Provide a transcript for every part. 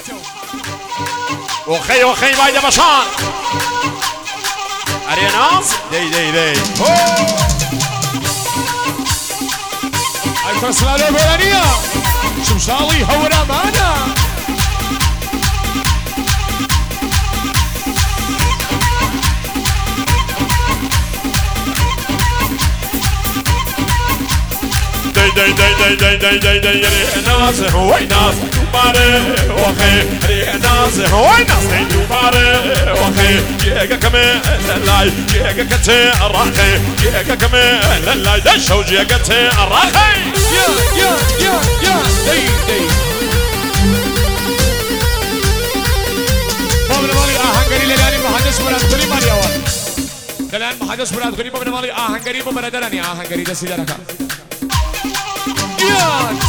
وخي وخي بايدة بشان أريناز دي دي دي أكثر سلالة بولانية شمشاوي هورا معنا داي داي داي داي داي داي داي ناس هو ناس باره وخي ناس هو ناس باره وخي جيجا كمان لاي جيجا كتي راخي جيجا كمان لاي ده شو جيجا كتي راخي يا داي داي بابنا مالي آهنگری لگانی محادث برات کنی مالی آوان دلان محادث برات کنی بابنا مالي آهنگری بابنا دلانی آهنگری دستی درکا يان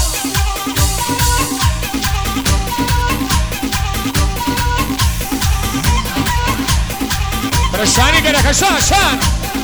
برشاني كده كشان شان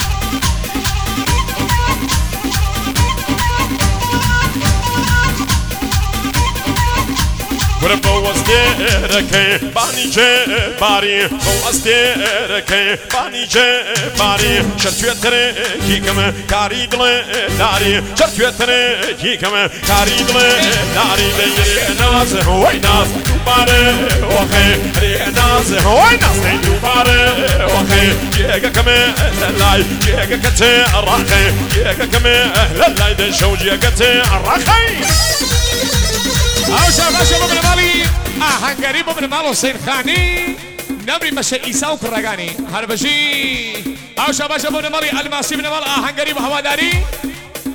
وربو استيركي باني جباري بو استيركي باني جباري شرتويتري كي كم كاري دل داري شرتويتري كي كم كاري دل داري ديري ناس هو ناس باري وخي ري ناس هو ناس باري وخي جيجا كم لاي جيجا كتي راخي جيجا كم لاي ده شو جيجا كتي راخي اوشا باشا بابن مالي آهنگری بابن مالو سيرخاني نبري مشا إيساو كراغاني هربشي اوشا باشا بابن مالي الماسي بن مال آهنگری بهواداري